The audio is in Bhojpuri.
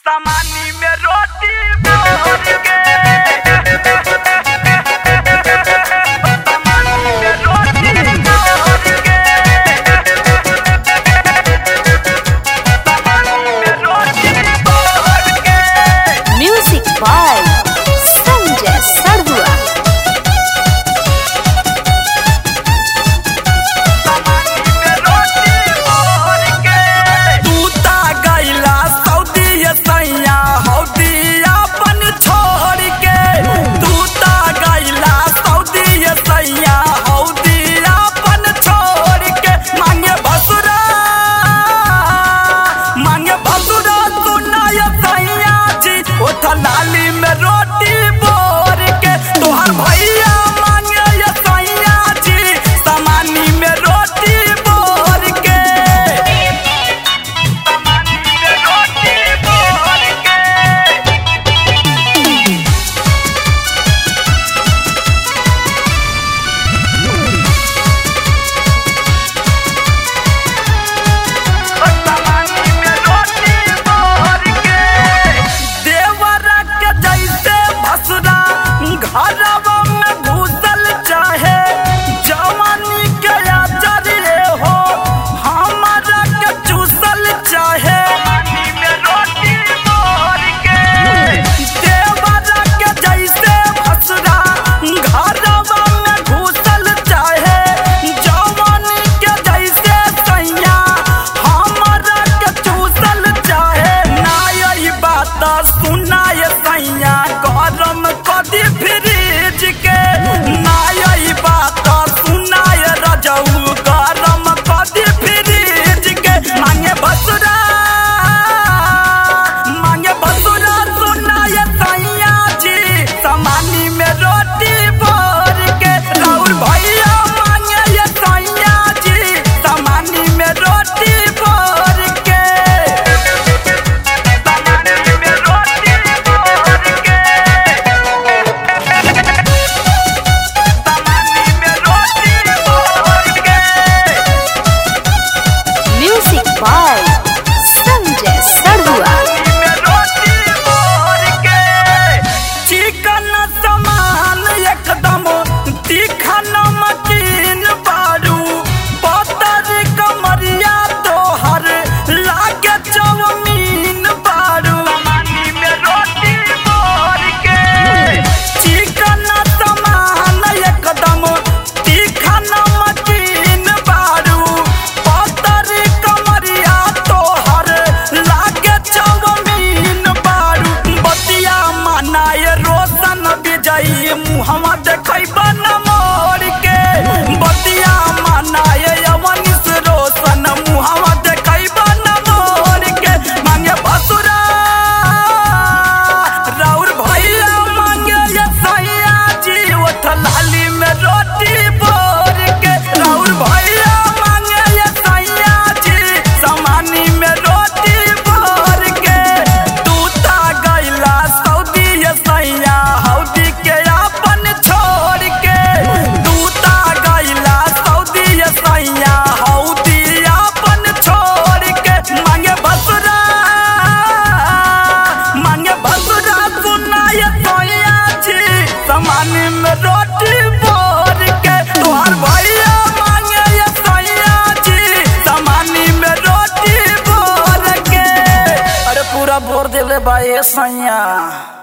सामानी में रोटी भर के सामानी में रोटी भर के सामानी में रोटी भर के म्यूजिक बाय संजय सरहुआ। सामानी में रोटी भर के तूता गइला सऊदी सैया हौदी अपन छोड़ के तूता गइला सऊदी सैया हौदी अपन छोड़ के मांगे भसुरा सुनाय सैया जी ओठ लाली में रोटी बोर के तोहर भैया मांगे ये सैया जी सामानी में रोटी बोर के सामानी में रोटी बोर के सामानी में रोटी बोर के देवरा के जैसे भसुरा घरवा में घुसल चाहे जवानी के आचर्य हो हमारा के चूसल चाहे सामानी में रोटी बोर के देवरा के जैसे भसुरा घरवा में घुसल चाहे जवानी के जैसे सैया हमारा के चूसल चाहे ना यही बात सुनाय सैया गरम कदी फ्रिज के ना यही बात सुनाय रजऊ गरम कदी फ्रिज के मांगे भसुरा सुनाय सैया जी सामानी में रोटी भर के राउर भैया मांगे ये सैया जी सामानी में रोटी भर के सामानी में रोटी भर के सामानी में रोटी भर के music by Sanjay Sarhua. Chicken सामान एकदम तीखा नमकीन बारू पतर कमरिया तोहर लागे चौमीन बारू सामानी में रोटी भर के चिकन सामान एकदम तीखा नमकीन बारू पतर कमरिया तोहर लागे चौमीन बारू बतिया मनाय रोशन विजयी मुहम्मा देखैबा न मोर के बतिया मनाय अवनीश रोशन मुहम्मा देखैबा न मोर के मांगे भसुरा राउर भैया मांगे ये सैया जी ओठ लाली में रोटी भर के राउर भैया मांगे ये सैया जी सामानी में रोटी भर के तूता गइला सऊदी सैया हौदी के अपन छोड़ के तूता गइला सऊदी सैया हौदी अपन छोड़ के मांगे भसुरा सुनाय सैया जी सामानी में रोटी भर के तोहर भैया मांगे ये सैया जी सामानी में रोटी भर के अरे पूरा भोर देले बा ए सैया।